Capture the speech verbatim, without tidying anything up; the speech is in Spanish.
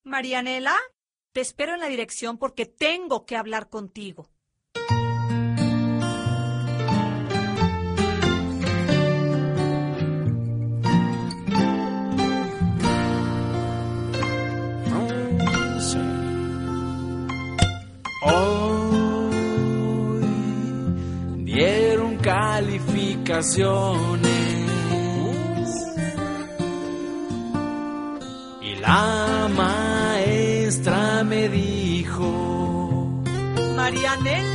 Marianela, te espero en la dirección porque tengo que hablar contigo. Hoy dieron calificaciones y la maestra me dijo: Marianela.